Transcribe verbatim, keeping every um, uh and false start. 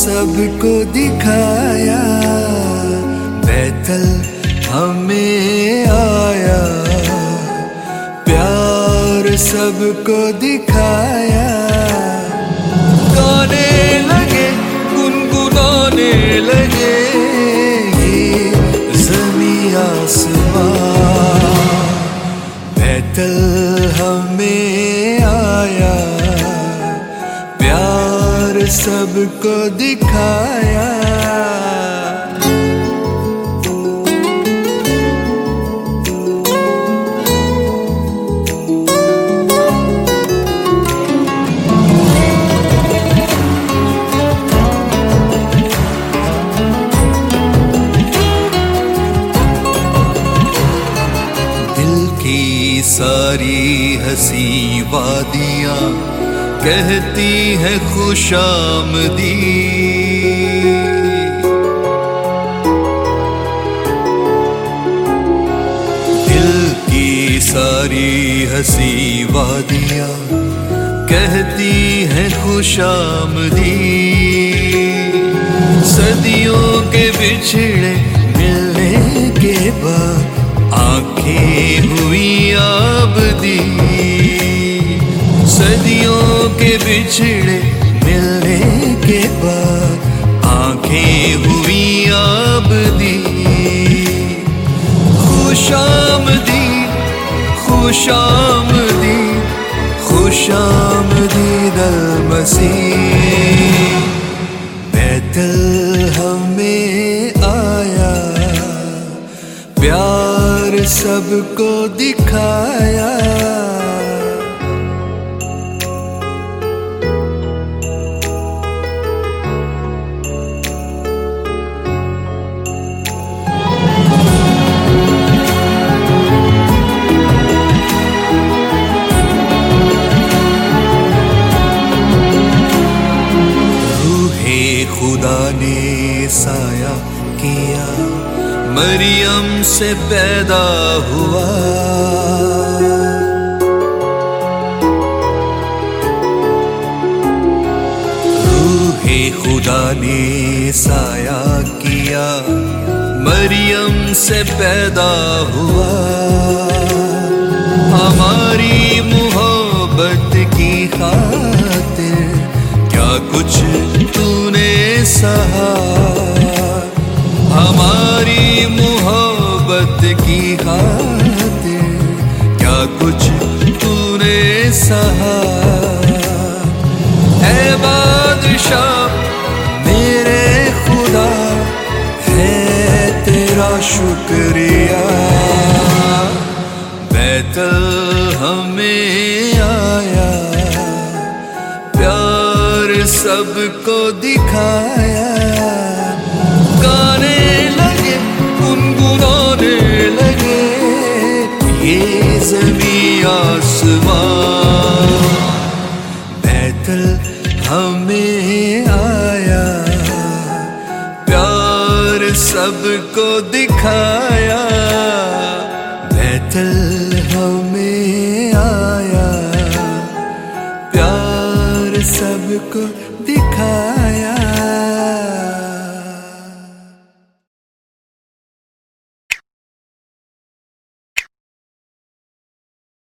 सबको दिखाया, बैतल हमें आया, प्यार सबको दिखाया। गाने लगे गुनगुनाने लगे ये ज़मीं आसमां, बैतल हमें आया, प्यार सबको दिखाया। सारी हंसी वादियाँ कहती है खुशामदी, दिल की सारी हंसी वादियाँ कहती है खुशामदी। सदियों के बिछड़े मिलने के बाद आंखें हुई आबदी, सदियों के बिछड़े मिलने के बाद आंखें हुई आबदी। खुशामदी खुशामदी खुशामदीद अल मसीह, बैतल हमें आया, प्यार सबको दिखाया। रूहे खुदा ने साया किया, मरियम से पैदा हुआ। रूहे खुदा ने साया किया, मरियम से पैदा हुआ। हमारी मोहब्बत की खातिर क्या कुछ तूने सहा, हमारी मोहब्बत की खातिर क्या कुछ तूने सहा। ऐ बादशाह मेरे खुदा है तेरा शुक्रिया, बैतल हमें आया, प्यार सबको दिखाया। गाने लगे गुनगुनाने लगे ये ज़मीं आसमां, बैतल हमें आया, प्यार सबको दिखाया। बैतल हमें आया, प्यार सबको दिखाया।